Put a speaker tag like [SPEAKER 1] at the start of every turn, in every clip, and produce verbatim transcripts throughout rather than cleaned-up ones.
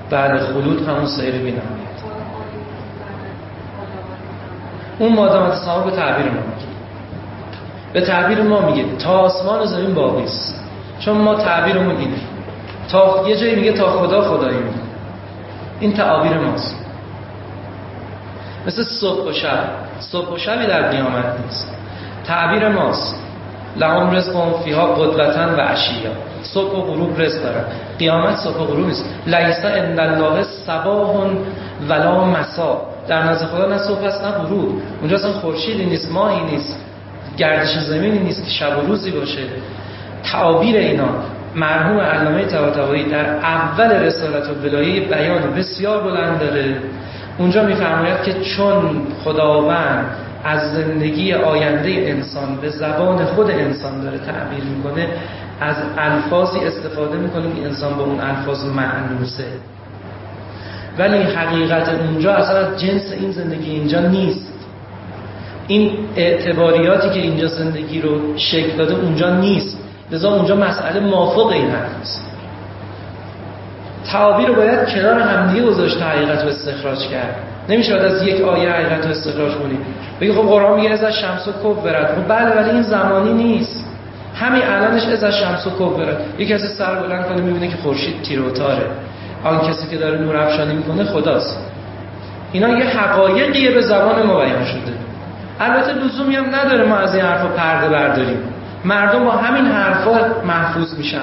[SPEAKER 1] بعد خلود همون سیر بی‌نهایت. اون مادامت سما به تعبیر ما میگه، به تعبیر ما میگه تا آسمان و زمین باقی است، چون ما تعبیرمون اینه. تا یه جایی میگه تا خدا خدایی میگه. این تعابیر ماست. مثل صبح و شب، صبح و شبی در قیامت نیست. تعبیر ماست لهم رزقهم فیها غدوة و عشیا. صبح و غروب رزق دارن. قیامت صبح و غروب نیست. لیس عند الله صباح ولا مسا. در نزد خدا نه صبح است نه غروب. اونجا اصلا خورشیدی نیست، ماهی نیست، گردش زمینی نیست که شب و روزی باشه. تعابیر اینا مرحوم علامه طباطبایی در اول رسالت الولایه بیان بسیار بلند داره. اونجا میفرماید که چون خداوند از زندگی آینده انسان به زبان خود انسان داره تعبیر میکنه، از الفاظی استفاده میکنه که انسان با اون الفاظ معنوسه، ولی حقیقت اونجا اصلا از جنس این زندگی اینجا نیست. این اعتباریاتی که اینجا زندگی رو شکل داده اونجا نیست، لذا اونجا مسئله مافوق این حرف است. تعابیر رو باید کنار همدیگه گذاشت، حقیقت رو استخراج کرد. نمیشه باید از یک آیه حقیقت رو استخراج کنیم بگی خب قرآن میگه از شمس و کبرت، خب بله، ولی این زمانی نیست. همین الانش از شمس و کبرت، یک کسی سر بلند کنه میبینه که خورشید تیر و تاره، آن کسی که داره نور افشانی میکنه خداست. اینا یه حقایقیه به زبان ما بیان شده. البته لزومی هم نداره ما از این حرفا پرده برداریم. مردم با همین حرفا محفوظ میشن.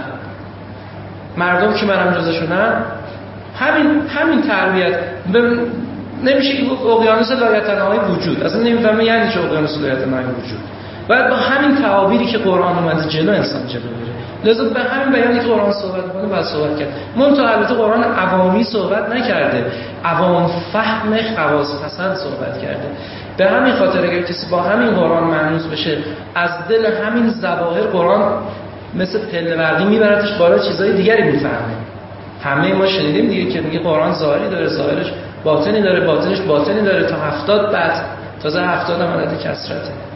[SPEAKER 1] مردم که منم جزشونم همین همین تربیت ب... نمیشه که اقیانوس لایتناهی وجود، اصلا نمیفهمه یعنی چه اقیانوس لایتناهی وجود. باید با همین تعابیری که قرآن اومده جلو انسان جلو بره. لذا به همین بیانی که قرآن صحبت می‌کنه باید صحبت کرد. منتها البته قرآن عوامی صحبت نکرده، عوام فهم خواص پسند صحبت کرده. به همین خاطر اگر کسی با همین قرآن معنوس بشه، از دل همین ظواهر قرآن مثل پله برقی میبردش بالا، چیزای دیگری میفهمه. همه ما شنیدیم دیگه که میگه قرآن ظاهری داره، ظاهرش باطنی داره، باطنش باطنی داره، تا هفتاد بعد تازه هفتاد هم عدد کسرته.